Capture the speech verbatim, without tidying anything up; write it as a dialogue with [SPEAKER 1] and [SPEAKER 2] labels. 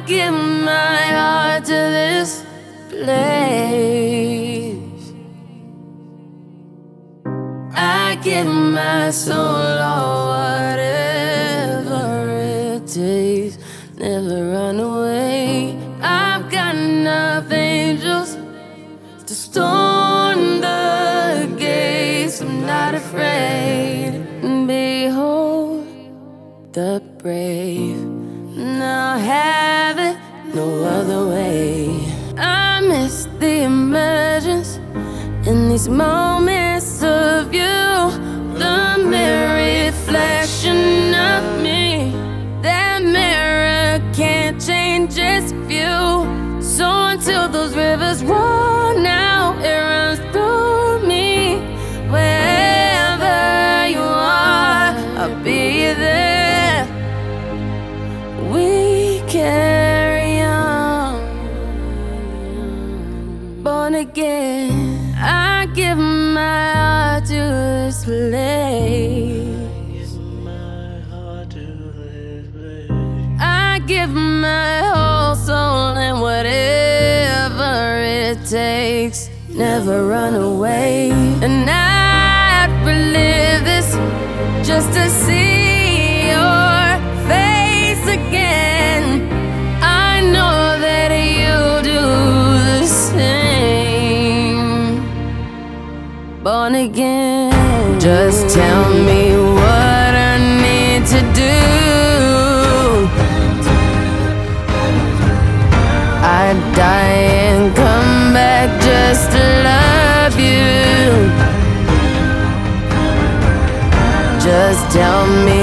[SPEAKER 1] give my heart to this place. I give my soul all whatever it takes. Never run away. I've got enough angels to storm the gates. I'm not afraid. Behold the brave. Now have it no other way. I miss the emergence in these moments of you, the mere reflection of me. That mirror can't change its view. So until those rivers run out, it runs through me. Wherever you are, I'll be there. We carry on, born again. I give my heart to this place. I give my whole soul and whatever it takes. Never run away. And I'd relive this just to see your face again. I know that you do the same. Born again. Just tell me what I need to do. I'd die and come back just to love you. Just tell me